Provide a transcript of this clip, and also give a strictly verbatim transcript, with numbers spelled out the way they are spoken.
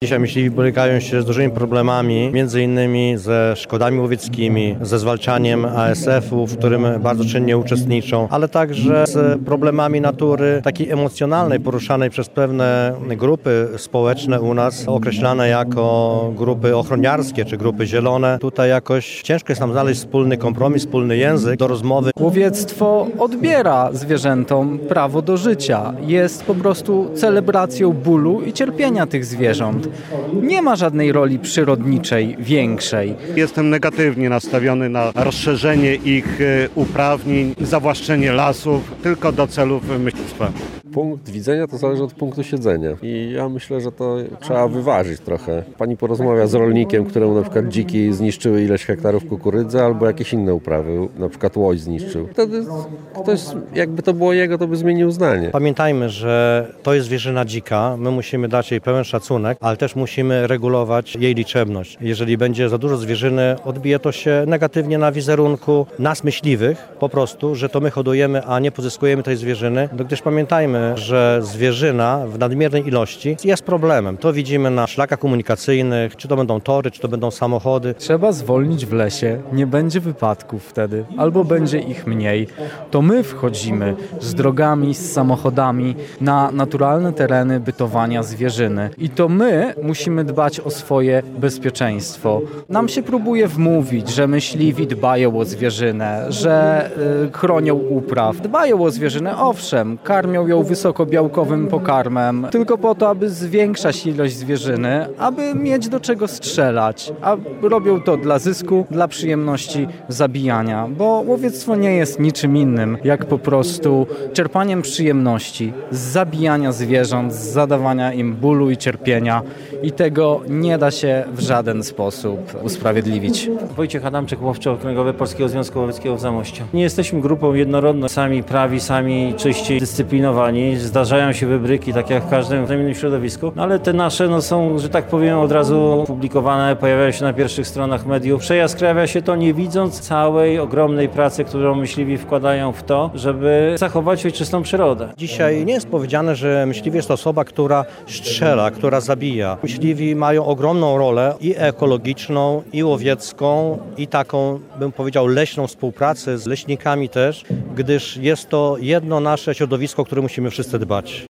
Dzisiaj myśliwi borykają się z dużymi problemami, między innymi ze szkodami łowieckimi, ze zwalczaniem A S F-u, w którym bardzo czynnie uczestniczą, ale także z problemami natury takiej emocjonalnej, poruszanej przez pewne grupy społeczne u nas, określane jako grupy ochroniarskie czy grupy zielone. Tutaj jakoś ciężko jest nam znaleźć wspólny kompromis, wspólny język do rozmowy. Łowiectwo odbiera zwierzętom prawo do życia. Jest po prostu celebracją bólu i cierpienia tych zwierząt. Nie ma żadnej roli przyrodniczej większej. Jestem negatywnie nastawiony na rozszerzenie ich uprawnień, zawłaszczenie lasów tylko do celów myślistwa. Punkt widzenia to zależy od punktu siedzenia i ja myślę, że to trzeba wyważyć trochę. Pani porozmawia z rolnikiem, któremu na przykład dziki zniszczyły ileś hektarów kukurydzy albo jakieś inne uprawy, na przykład łoś zniszczył. Wtedy ktoś, jakby to było jego, to by zmienił zdanie. Pamiętajmy, że to jest zwierzyna dzika, my musimy dać jej pełen szacunek, ale też musimy regulować jej liczebność. Jeżeli będzie za dużo zwierzyny, odbije to się negatywnie na wizerunku nas myśliwych, po prostu, że to my hodujemy, a nie pozyskujemy tej zwierzyny, no gdyż pamiętajmy, że zwierzyna w nadmiernej ilości jest problemem. To widzimy na szlakach komunikacyjnych, czy to będą tory, czy to będą samochody. Trzeba zwolnić w lesie, nie będzie wypadków wtedy, albo będzie ich mniej. To my wchodzimy z drogami, z samochodami na naturalne tereny bytowania zwierzyny. I to my musimy dbać o swoje bezpieczeństwo. Nam się próbuje wmówić, że myśliwi dbają o zwierzynę, że y, chronią upraw. Dbają o zwierzynę, owszem, karmią ją wysokobiałkowym pokarmem, tylko po to, aby zwiększać ilość zwierzyny, aby mieć do czego strzelać. A robią to dla zysku, dla przyjemności zabijania, bo łowiectwo nie jest niczym innym, jak po prostu czerpaniem przyjemności z zabijania zwierząt, z zadawania im bólu i cierpienia i tego nie da się w żaden sposób usprawiedliwić. Wojciech Adamczyk, łowczy okręgowy Polskiego Związku Łowieckiego w Zamościu. Nie jesteśmy grupą jednorodną, sami prawi, sami czyści, dyscyplinowani. Zdarzają się wybryki, tak jak w każdym innym środowisku, no ale te nasze no, są, że tak powiem, od razu publikowane, pojawiają się na pierwszych stronach mediów. Przejaskrawia się to, nie widząc całej ogromnej pracy, którą myśliwi wkładają w to, żeby zachować ojczystą przyrodę. Dzisiaj nie jest powiedziane, że myśliwy jest to osoba, która strzela, która zabija. Myśliwi mają ogromną rolę i ekologiczną, i łowiecką, i taką, bym powiedział, leśną współpracę z leśnikami też, gdyż jest to jedno nasze środowisko, o które musimy wszyscy dbać.